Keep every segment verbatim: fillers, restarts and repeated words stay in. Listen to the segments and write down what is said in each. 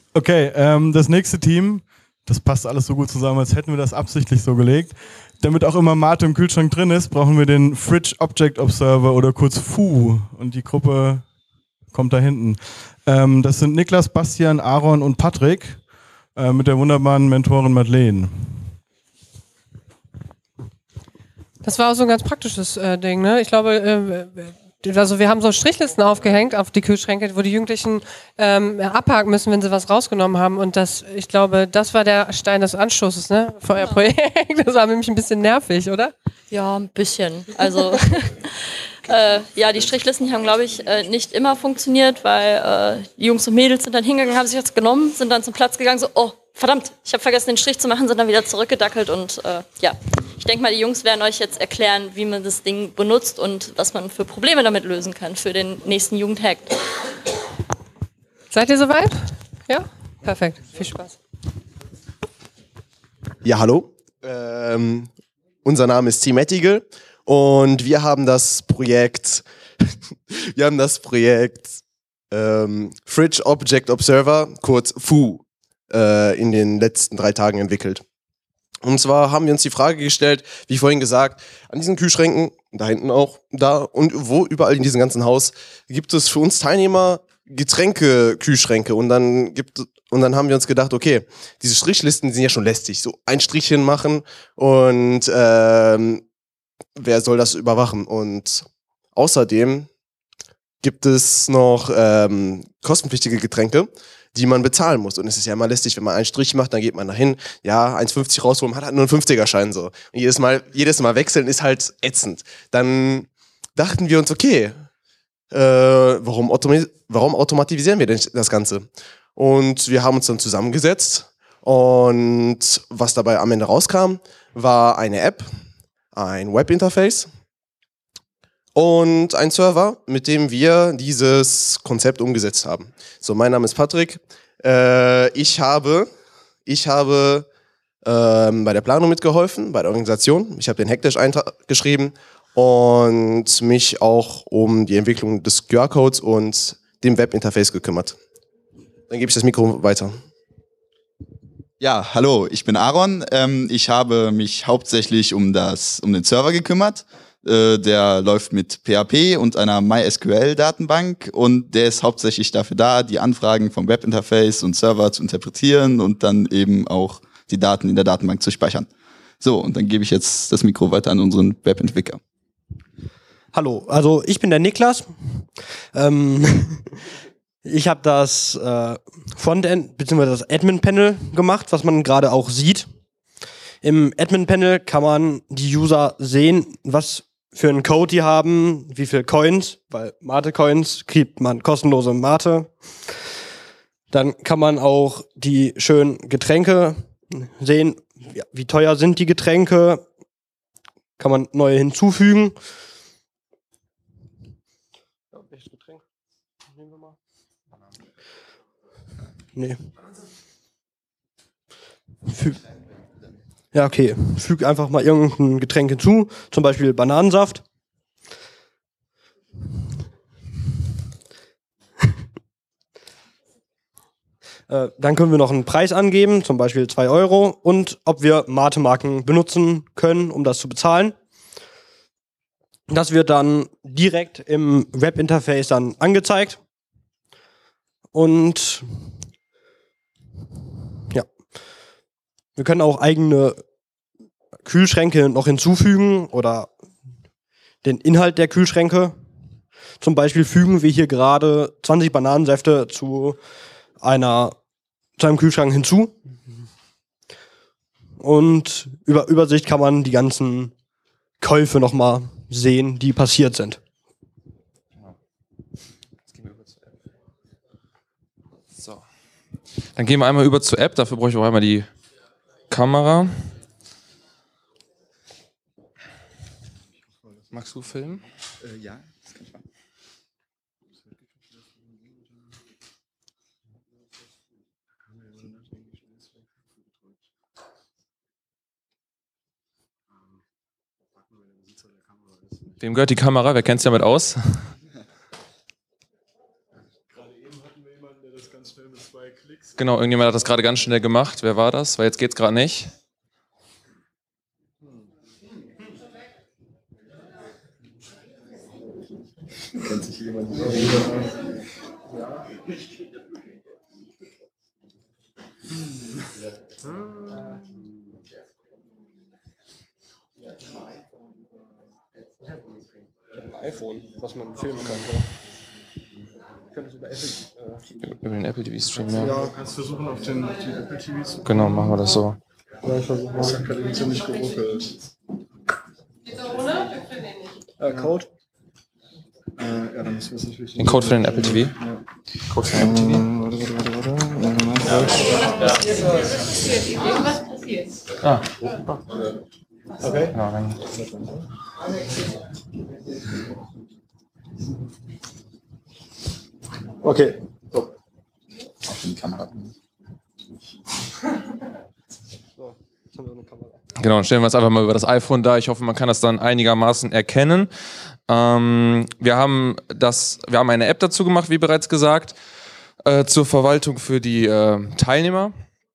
Okay, ähm, das nächste Team, das passt alles so gut zusammen, als hätten wir das absichtlich so gelegt. Damit auch immer Mate im Kühlschrank drin ist, brauchen wir den Fridge Object Observer oder kurz F U. Und die Gruppe kommt da hinten. Ähm, das sind Niklas, Bastian, Aaron und Patrick äh, mit der wunderbaren Mentorin Madeleine. Das war auch so ein ganz praktisches äh, Ding, ne? Ich glaube, äh, also wir haben so Strichlisten aufgehängt auf die Kühlschränke, wo die Jugendlichen ähm, abhaken müssen, wenn sie was rausgenommen haben. Und das, ich glaube, das war der Stein des Anstoßes, ne? Für euer Projekt. Das war nämlich ein bisschen nervig, oder? Ja, ein bisschen. Also äh, ja, die Strichlisten haben, glaube ich, äh, nicht immer funktioniert, weil äh, die Jungs und Mädels sind dann hingegangen, haben sich das genommen, sind dann zum Platz gegangen, so, oh, verdammt, ich habe vergessen, den Strich zu machen, sind dann wieder zurückgedackelt und äh, ja. Ich denke mal, die Jungs werden euch jetzt erklären, wie man das Ding benutzt und was man für Probleme damit lösen kann für den nächsten Jugendhack. Seid ihr soweit? Ja? Perfekt. Viel Spaß. Ja, hallo. Ähm, unser Name ist Team Ettigel und wir haben das Projekt, wir haben das Projekt ähm, Fridge Object Observer, kurz F U, äh, in den letzten drei Tagen entwickelt. Und zwar haben wir uns die Frage gestellt, wie vorhin gesagt, an diesen Kühlschränken, da hinten auch, da und wo überall in diesem ganzen Haus gibt es für uns Teilnehmer Getränke-Kühlschränke. Und dann gibt und dann haben wir uns gedacht, okay, diese Strichlisten sind ja schon lästig. So ein Strichchen machen und ähm, wer soll das überwachen? Und außerdem gibt es noch ähm, kostenpflichtige Getränke, die man bezahlen muss. Und es ist ja immer lästig, wenn man einen Strich macht, dann geht man dahin, ja, eins fünfzig rausholen, hat halt nur einen fünfziger-Schein so. Und jedes Mal, jedes Mal wechseln ist halt ätzend. Dann dachten wir uns, okay, äh, warum, automa warum automatisieren wir denn das Ganze? Und wir haben uns dann zusammengesetzt und was dabei am Ende rauskam, war eine App, ein Webinterface und ein Server, mit dem wir dieses Konzept umgesetzt haben. So, mein Name ist Patrick. Äh, ich habe, ich habe ähm, bei der Planung mitgeholfen, bei der Organisation. Ich habe den Hackdash-Eintrag geschrieben und mich auch um die Entwicklung des Q R-Codes und dem Webinterface gekümmert. Dann gebe ich das Mikro weiter. Ja, hallo, ich bin Aaron. Ähm, ich habe mich hauptsächlich um, das, um den Server gekümmert. Der läuft mit P H P und einer MySQL-Datenbank und der ist hauptsächlich dafür da, die Anfragen vom Webinterface und Server zu interpretieren und dann eben auch die Daten in der Datenbank zu speichern. So, und dann gebe ich jetzt das Mikro weiter an unseren Webentwickler. Hallo, also ich bin der Niklas. Ähm, ich habe das äh, Frontend bzw. das Admin-Panel gemacht, was man gerade auch sieht. Im Admin-Panel kann man die User sehen, was für einen Code die haben, wie viel Coins, weil Mate-Coins kriegt man kostenlose Mate. Dann kann man auch die schönen Getränke sehen, wie teuer sind die Getränke, kann man neue hinzufügen. Welches Getränk? Nehmen wir mal. Nee. Fü Ja, okay. Füg einfach mal irgendein Getränk hinzu, zum Beispiel Bananensaft. äh, dann können wir noch einen Preis angeben, zum Beispiel zwei Euro, und ob wir Mate-Marken benutzen können, um das zu bezahlen. Das wird dann direkt im Webinterface dann angezeigt. Und ja. Wir können auch eigene Kühlschränke noch hinzufügen oder den Inhalt der Kühlschränke. Zum Beispiel fügen wir hier gerade zwanzig Bananensäfte zu einer zu einem Kühlschrank hinzu. Und über Übersicht kann man die ganzen Käufe nochmal sehen, die passiert sind. So. Dann gehen wir einmal über zur App. Dafür brauche ich auch einmal die Kamera. Magst du filmen? Äh, ja, das kann ich machen. Wem gehört die Kamera? Wer kennt sich damit aus? Gerade eben hatten wir jemanden, der das ganz schnell mit zwei Klicks Genau, irgendjemand hat das gerade ganz schnell gemacht. Wer war das? Weil jetzt geht's gerade nicht. Kennt sich jemand? iPhone, was man filmen kann. Ich könnte es über Apple. Äh Über den Apple T V Stream, ja. Ja, kannst versuchen auf den auf die Apple T V zu. Genau, machen wir das so. Ja, ich versuche mal. Das hat gerade ziemlich geruckelt. Geht's auch ohne? Wir finden ihn nicht. Äh, Code? Äh, ja, dann müssen wir es natürlich. Den Code für den Apple T V? Ja. Code für den Apple T V? Warte, warte, warte, warte. Irgendwas passiert. Ah, Okay. genau, dann. Okay. So. Auf die Kamera. So, jetzt haben wir eine Kamera. Genau, dann stellen wir es einfach mal über das iPhone da. Ich hoffe, man kann das dann einigermaßen erkennen. Ähm, wir haben das, wir haben eine App dazu gemacht, wie bereits gesagt, äh, zur Verwaltung für die äh, Teilnehmer.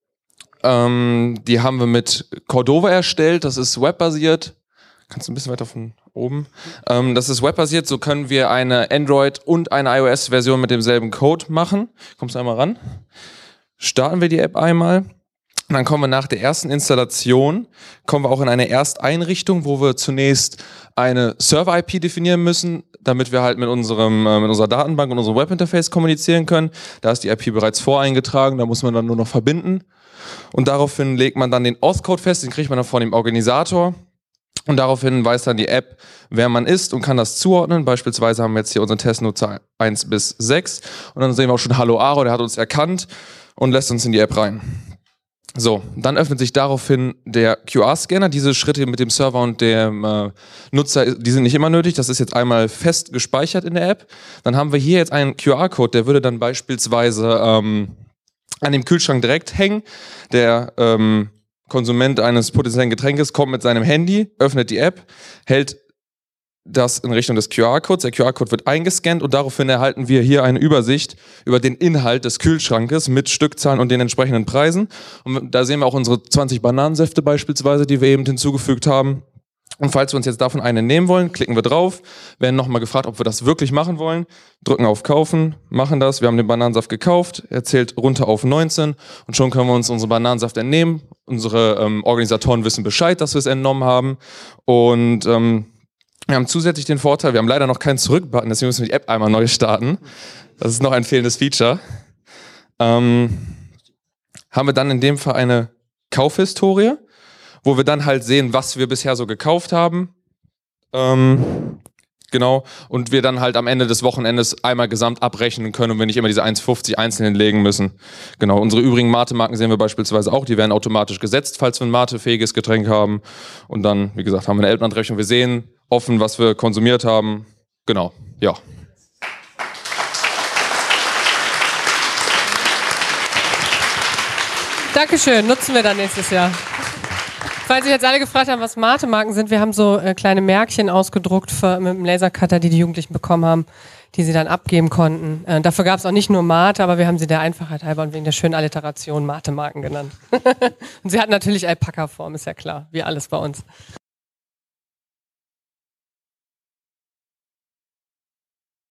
Ähm, die haben wir mit Cordova erstellt. Das ist webbasiert. Kannst du ein bisschen weiter von oben? Ähm, das ist webbasiert. So können wir eine Android- und eine iOS-Version mit demselben Code machen. Kommst du einmal ran? Starten wir die App einmal. Und dann kommen wir nach der ersten Installation, kommen wir auch in eine Ersteinrichtung, wo wir zunächst eine Server-I P definieren müssen, damit wir halt mit unserem äh, mit unserer Datenbank und unserem Webinterface kommunizieren können. Da ist die I P bereits voreingetragen, da muss man dann nur noch verbinden. Und daraufhin legt man dann den Auth-Code fest, den kriegt man dann von dem Organisator. Und daraufhin weiß dann die App, wer man ist und kann das zuordnen. Beispielsweise haben wir jetzt hier unseren Testnutzer eins bis sechs. Und dann sehen wir auch schon Hallo Aro, der hat uns erkannt und lässt uns in die App rein. So, dann öffnet sich daraufhin der Q R-Scanner. Diese Schritte mit dem Server und dem äh, Nutzer, die sind nicht immer nötig. Das ist jetzt einmal fest gespeichert in der App. Dann haben wir hier jetzt einen Q R-Code, der würde dann beispielsweise ähm, an dem Kühlschrank direkt hängen. Der ähm, Konsument eines potenziellen Getränkes kommt mit seinem Handy, öffnet die App, hält das in Richtung des Q R-Codes. Der Q R-Code wird eingescannt und daraufhin erhalten wir hier eine Übersicht über den Inhalt des Kühlschrankes mit Stückzahlen und den entsprechenden Preisen. Und da sehen wir auch unsere zwanzig Bananensäfte beispielsweise, die wir eben hinzugefügt haben. Und falls wir uns jetzt davon eine nehmen wollen, klicken wir drauf, werden nochmal gefragt, ob wir das wirklich machen wollen, drücken auf Kaufen, machen das. Wir haben den Bananensaft gekauft, er zählt runter auf neunzehn und schon können wir uns unseren Bananensaft entnehmen. Unsere ähm, Organisatoren wissen Bescheid, dass wir es entnommen haben und ähm, wir haben zusätzlich den Vorteil, wir haben leider noch keinen Zurück-Button, deswegen müssen wir die App einmal neu starten. Das ist noch ein fehlendes Feature. Ähm, haben wir dann in dem Fall eine Kaufhistorie, wo wir dann halt sehen, was wir bisher so gekauft haben. Ähm, genau. Und wir dann halt am Ende des Wochenendes einmal gesamt abrechnen können und wir nicht immer diese eins fünfzig einzeln legen müssen. Genau. Unsere übrigen Mate-Marken sehen wir beispielsweise auch. Die werden automatisch gesetzt, falls wir ein Mate-fähiges Getränk haben. Und dann, wie gesagt, haben wir eine Elternabrechnung. Wir sehen offen, was wir konsumiert haben. Genau. Ja. Dankeschön. Nutzen wir dann nächstes Jahr. Falls sich jetzt alle gefragt haben, was Mate-Marken sind, wir haben so äh, kleine Märkchen ausgedruckt für, mit dem Lasercutter, die die Jugendlichen bekommen haben, die sie dann abgeben konnten. Äh, dafür gab es auch nicht nur Mate, aber wir haben sie der Einfachheit halber und wegen der schönen Alliteration Mate-Marken genannt. Und sie hatten natürlich Alpaka-Form, ist ja klar, wie alles bei uns.